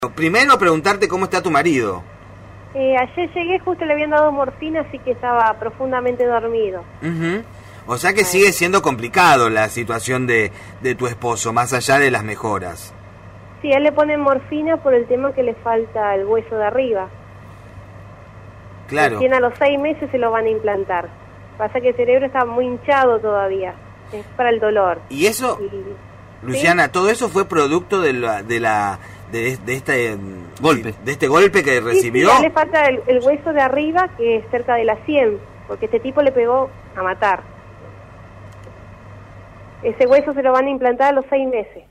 Primero preguntarte cómo está tu marido. Ayer llegué, justo le habían dado morfina, así que estaba profundamente dormido. O sea que sigue siendo complicado la situación de tu esposo, más allá de las mejoras. Sí, a él le ponen morfina por el tema que le falta el hueso de arriba. Claro. Recién a los 6 meses se lo van a implantar. Pasa que el cerebro está muy hinchado todavía, es para el dolor. ¿Y eso, Luciana, ¿sí? ¿Todo eso fue producto de este golpe? ¿De este golpe que recibió? Sí, a él le falta el hueso de arriba, que es cerca de la 100, porque este tipo le pegó a matar. Ese hueso se lo van a implantar a los 6 meses.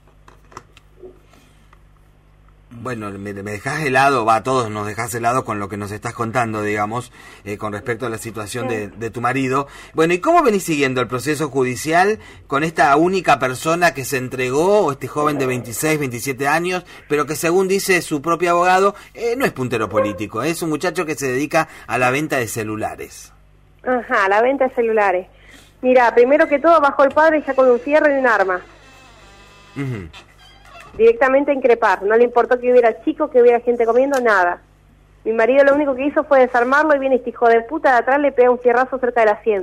Bueno, me dejás helado, a todos nos dejás helado con lo que nos estás contando, digamos, con respecto a la situación de tu marido. Bueno, ¿y cómo venís siguiendo el proceso judicial con esta única persona que se entregó, o este joven de 26, 27 años, pero que según dice su propio abogado, no es puntero político, es un muchacho que se dedica a la venta de celulares? Ajá, la venta de celulares. Mira, primero que todo bajó el padre ya con un fierro y un arma. Directamente a increpar, no le importó que hubiera chicos, que hubiera gente comiendo, nada. Mi marido lo único que hizo fue desarmarlo y viene este hijo de puta de atrás, le pega un fierrazo cerca de la 100.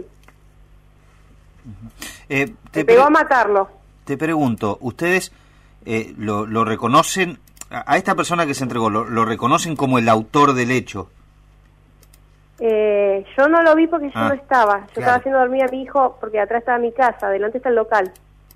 Le pegó a matarlo. Te pregunto, ¿ustedes lo reconocen, a esta persona que se entregó, lo reconocen como el autor del hecho? Yo no lo vi porque yo no estaba. Yo estaba haciendo dormir a mi hijo porque atrás estaba mi casa, adelante está el local.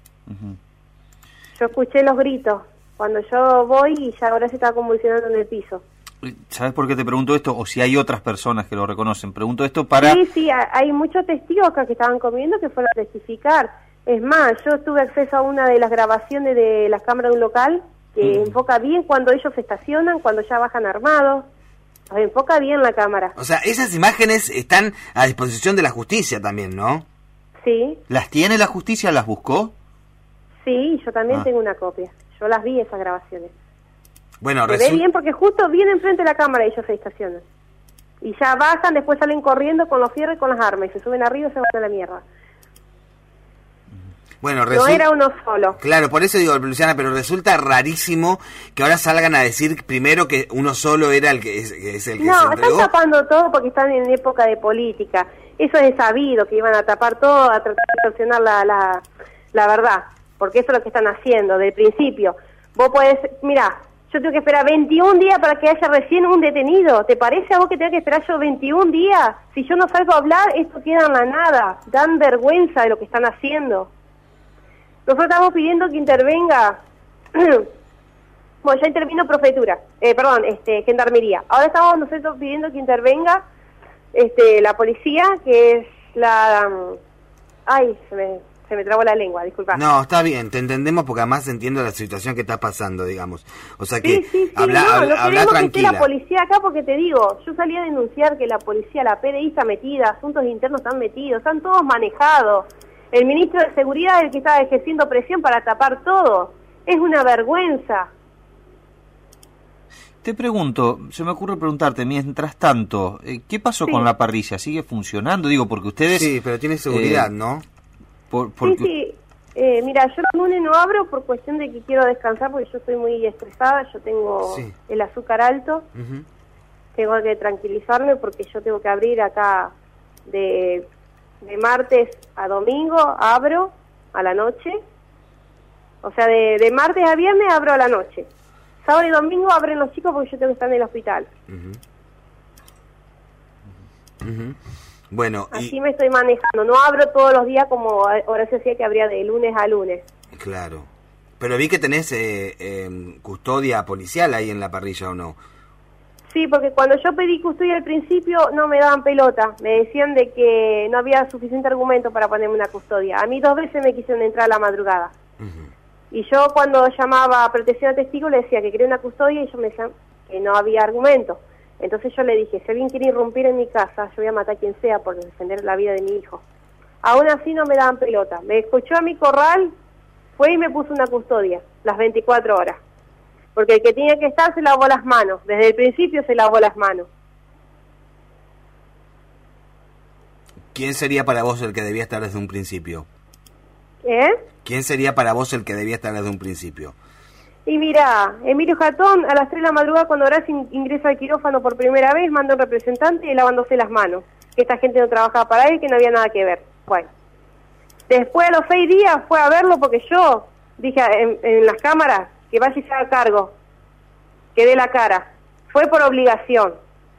Yo escuché los gritos cuando yo voy y ya ahora se estaba convulsionando en el piso. ¿Sabes por qué te pregunto esto? O si hay otras personas que lo reconocen. Pregunto esto para... Sí, hay muchos testigos acá que estaban comiendo que fueron a testificar. Es más, yo tuve acceso a una de las grabaciones de las cámaras de un local que enfoca bien cuando ellos se estacionan, cuando ya bajan armados. Enfoca bien la cámara. O sea, esas imágenes están a disposición de la justicia también, ¿no? Sí. ¿Las tiene la justicia? ¿Las buscó? Sí, yo también tengo una copia. Yo las vi, esas grabaciones. Bueno, se ve bien porque justo viene enfrente de la cámara y ellos se estacionan. Y ya bajan, después salen corriendo con los fierros y con las armas. Y se suben arriba y se van a la mierda. Bueno, no era uno solo. Claro, por eso digo, Luciana, pero resulta rarísimo que ahora salgan a decir primero que uno solo era el que es el que se entregó. Están tapando todo porque están en época de política. Eso es sabido, que iban a tapar todo, a tratar de solucionar la verdad. Porque eso es lo que están haciendo, del principio. Vos podés, mirá, yo tengo que esperar 21 días para que haya recién un detenido. ¿Te parece a vos que tengo que esperar yo 21 días? Si yo no salgo a hablar, esto queda en la nada. Dan vergüenza de lo que están haciendo. Nosotros estamos pidiendo que intervenga, bueno, ya intervino prefectura, gendarmería. Ahora estamos nosotros pidiendo que intervenga la policía, que es la... se me trabó la lengua, disculpa. No, está bien, te entendemos porque además entiendo la situación que está pasando, digamos. O sea que sí, habla tranquila. Que esté la policía acá porque te digo, yo salí a denunciar que la policía, la PDI está metida, asuntos internos están metidos, están todos manejados. El ministro de Seguridad es el que está ejerciendo presión para tapar todo. Es una vergüenza. Te pregunto, se me ocurre preguntarte, mientras tanto, ¿qué pasó con la parrilla? ¿Sigue funcionando? Digo, porque ustedes... Sí, pero tiene seguridad, ¿no? Sí. Mira, yo el lunes no abro por cuestión de que quiero descansar porque yo estoy muy estresada, yo tengo el azúcar alto. Tengo que tranquilizarme porque yo tengo que abrir acá de martes a domingo, abro a la noche. O sea, de martes a viernes abro a la noche. Sábado y domingo abren los chicos porque yo tengo que estar en el hospital. Bueno, así me estoy manejando. No abro todos los días como ahora se hacía que abría de lunes a lunes. Claro. Pero vi que tenés custodia policial ahí en la parrilla, ¿o no? Sí, porque cuando yo pedí custodia al principio no me daban pelota. Me decían de que no había suficiente argumento para ponerme una custodia. A mí 2 veces me quisieron entrar a la madrugada. Y yo cuando llamaba a protección de testigos le decía que quería una custodia y ellos me decían que no había argumento. Entonces yo le dije, si alguien quiere irrumpir en mi casa, yo voy a matar a quien sea por defender la vida de mi hijo. Aún así no me daban pelota. Me escuchó a mi corral, fue y me puso una custodia, las 24 horas. Porque el que tenía que estar se lavó las manos. Desde el principio se lavó las manos. ¿Quién sería para vos el que debía estar desde un principio? ¿Eh? ¿Quién sería para vos el que debía estar desde un principio? Y mira, Emilio Jatón a las 3 de la madrugada cuando Horacio ingresa al quirófano por primera vez, manda un representante y lavándose las manos, que esta gente no trabajaba para él, que no había nada que ver. Bueno, después a los 6 días fue a verlo porque yo dije en las cámaras que vaya y se haga cargo, que dé la cara. Fue por obligación.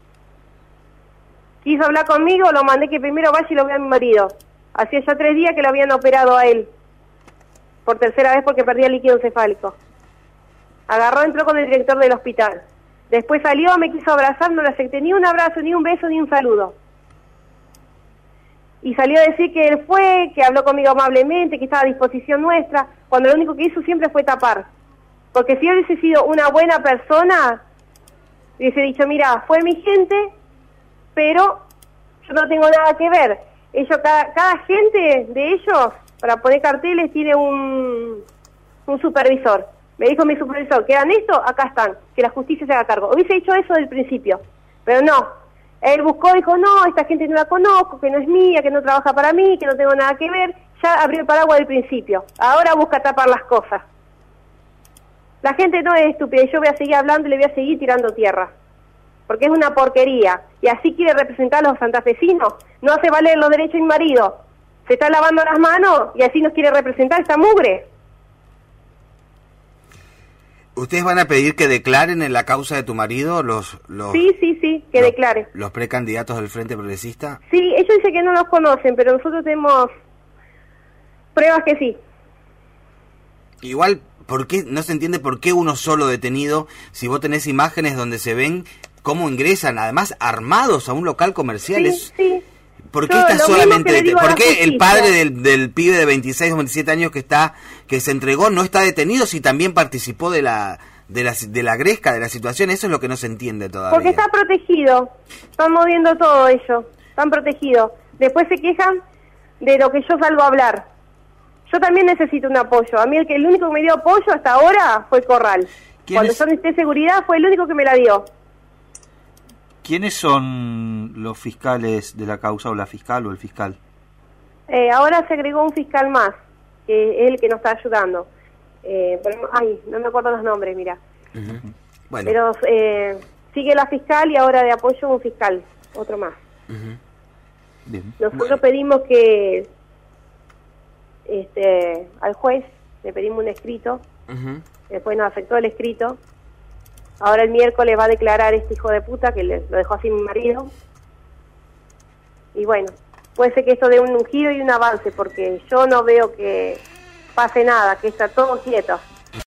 Quiso hablar conmigo, lo mandé que primero vaya y lo vea a mi marido. Hacía ya 3 días que lo habían operado a él, por tercera vez porque perdía líquido encefálico. Agarró, entró con el director del hospital. Después salió, me quiso abrazar, no le acepté ni un abrazo, ni un beso, ni un saludo. Y salió a decir que él fue, que habló conmigo amablemente, que estaba a disposición nuestra, cuando lo único que hizo siempre fue tapar. Porque si él hubiese sido una buena persona, hubiese dicho, mira, fue mi gente, pero yo no tengo nada que ver. Ellos, cada gente de ellos, para poner carteles, tiene un supervisor. Me dijo mi supervisor, ¿quedan esto? Acá están, que la justicia se haga cargo. Hubiese hecho eso del principio, pero no. Él buscó, dijo, no, esta gente no la conozco, que no es mía, que no trabaja para mí, que no tengo nada que ver. Ya abrió el paraguas del principio. Ahora busca tapar las cosas. La gente no es estúpida y yo voy a seguir hablando y le voy a seguir tirando tierra. Porque es una porquería. Y así quiere representar a los santafesinos. No hace valer los derechos de mi marido. Se está lavando las manos y así nos quiere representar esta mugre. ¿Ustedes van a pedir que declaren en la causa de tu marido los Sí, que declare. los precandidatos del Frente Progresista? Sí, ellos dicen que no los conocen, pero nosotros tenemos pruebas que sí. Igual, ¿por qué no se entiende por qué uno solo detenido si vos tenés imágenes donde se ven cómo ingresan, además armados a un local comercial? Sí. ¿Por qué está solamente ¿por qué el padre del pibe de 26 o 27 años que se entregó no está detenido si también participó de la gresca, de la situación? Eso es lo que no se entiende todavía. Porque está protegido. Están moviendo todo ellos. Están protegidos. Después se quejan de lo que yo salgo a hablar. Yo también necesito un apoyo. A mí el único que me dio apoyo hasta ahora fue Corral. Cuando yo necesité seguridad fue el único que me la dio. ¿Quiénes son los fiscales de la causa, o la fiscal o el fiscal? Ahora se agregó un fiscal más, que es el que nos está ayudando. No me acuerdo los nombres, mira. Uh-huh. Bueno. Pero sigue la fiscal y ahora de apoyo un fiscal, otro más. Uh-huh. Bien. Nosotros pedimos que al juez le pedimos un escrito, uh-huh. Después nos aceptó el escrito. Ahora el miércoles va a declarar este hijo de puta que lo dejó así mi marido. Y bueno, puede ser que esto dé un giro y un avance, porque yo no veo que pase nada, que está todo quieto.